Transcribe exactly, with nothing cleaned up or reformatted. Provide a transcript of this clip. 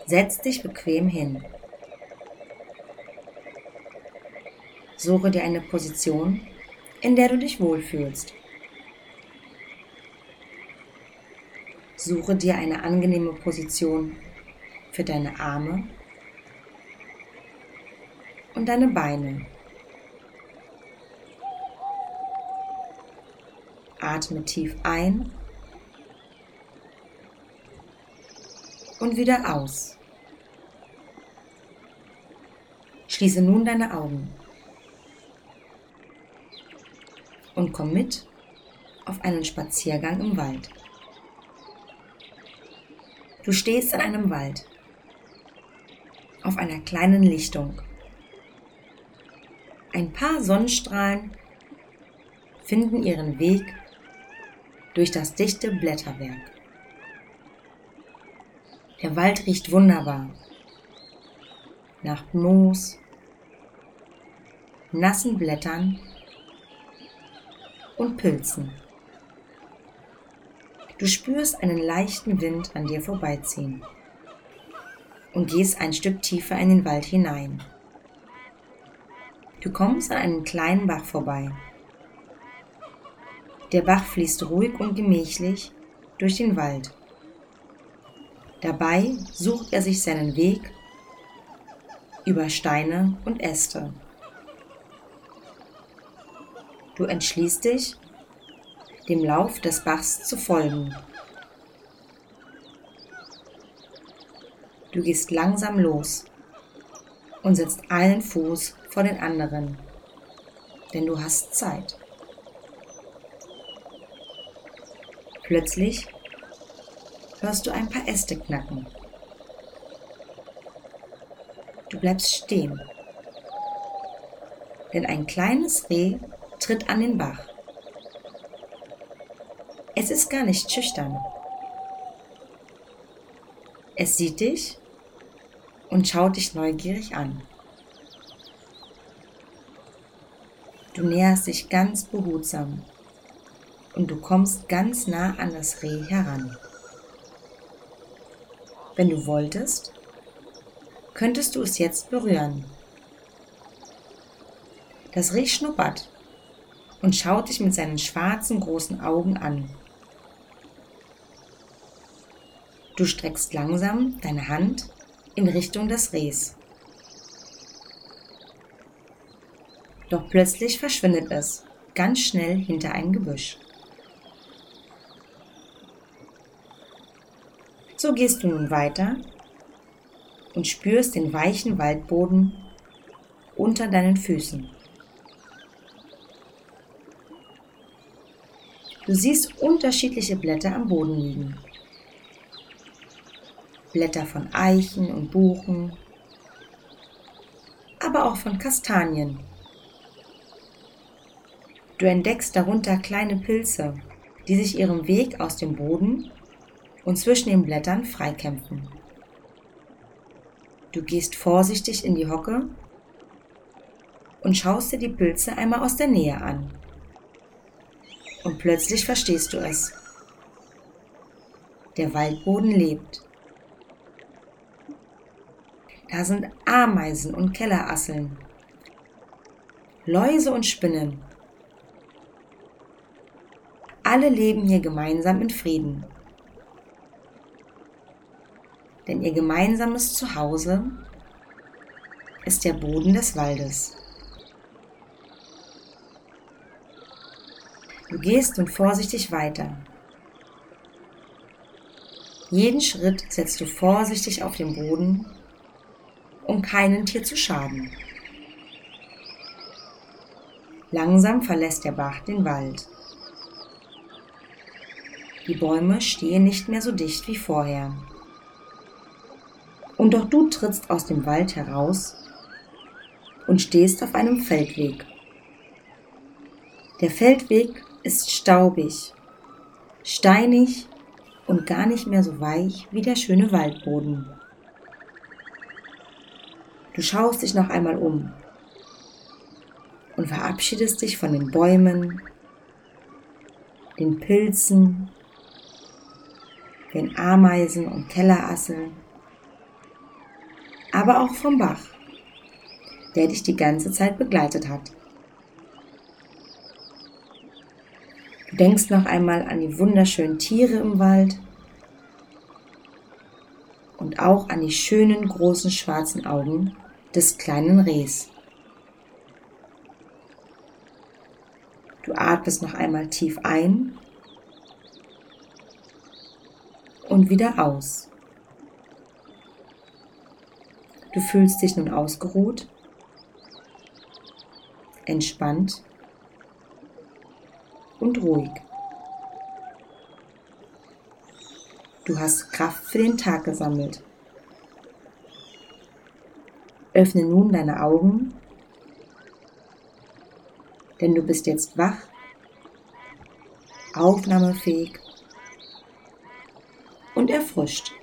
Setz dich bequem hin. Suche dir eine Position, in der du dich wohlfühlst. Suche dir eine angenehme Position für deine Arme und deine Beine. Atme tief ein und wieder aus. Schließe nun deine Augen und komm mit auf einen Spaziergang im Wald. Du stehst in einem Wald, auf einer kleinen Lichtung. Ein paar Sonnenstrahlen finden ihren Weg durch das dichte Blätterwerk. Der Wald riecht wunderbar nach Moos, nassen Blättern und Pilzen. Du spürst einen leichten Wind an dir vorbeiziehen und gehst ein Stück tiefer in den Wald hinein. Du kommst an einem kleinen Bach vorbei. Der Bach fließt ruhig und gemächlich durch den Wald. Dabei sucht er sich seinen Weg über Steine und Äste. Du entschließt dich, dem Lauf des Bachs zu folgen. Du gehst langsam los und setzt einen Fuß vor den anderen, denn du hast Zeit. Plötzlich hörst du ein paar Äste knacken. Du bleibst stehen, denn ein kleines Reh tritt an den Bach. Es ist gar nicht schüchtern. Es sieht dich und schaut dich neugierig an. Du näherst dich ganz behutsam und du kommst ganz nah an das Reh heran. Wenn du wolltest, könntest du es jetzt berühren. Das Reh schnuppert und schaut dich mit seinen schwarzen großen Augen an. Du streckst langsam deine Hand in Richtung des Rehs. Doch plötzlich verschwindet es ganz schnell hinter ein Gebüsch. So gehst du nun weiter und spürst den weichen Waldboden unter deinen Füßen. Du siehst unterschiedliche Blätter am Boden liegen. Blätter von Eichen und Buchen, aber auch von Kastanien. Du entdeckst darunter kleine Pilze, die sich ihren Weg aus dem Boden und zwischen den Blättern freikämpfen. Du gehst vorsichtig in die Hocke und schaust dir die Pilze einmal aus der Nähe an. Und plötzlich verstehst du es. Der Waldboden lebt. Da sind Ameisen und Kellerasseln, Läuse und Spinnen. Alle leben hier gemeinsam in Frieden. Denn ihr gemeinsames Zuhause ist der Boden des Waldes. Du gehst nun vorsichtig weiter. Jeden Schritt setzt du vorsichtig auf den Boden, um keinem Tier zu schaden. Langsam verlässt der Bach den Wald. Die Bäume stehen nicht mehr so dicht wie vorher. Und auch du trittst aus dem Wald heraus und stehst auf einem Feldweg. Der Feldweg ist staubig, steinig und gar nicht mehr so weich wie der schöne Waldboden. Du schaust dich noch einmal um und verabschiedest dich von den Bäumen, den Pilzen, den Ameisen und Kellerasseln aber auch vom Bach, der dich die ganze Zeit begleitet hat. Du denkst noch einmal an die wunderschönen Tiere im Wald und auch an die schönen großen schwarzen Augen des kleinen Rehs. Du atmest noch einmal tief ein und wieder aus. Du fühlst dich nun ausgeruht, entspannt und ruhig. Du hast Kraft für den Tag gesammelt. Öffne nun deine Augen, denn du bist jetzt wach, aufnahmefähig und erfrischt.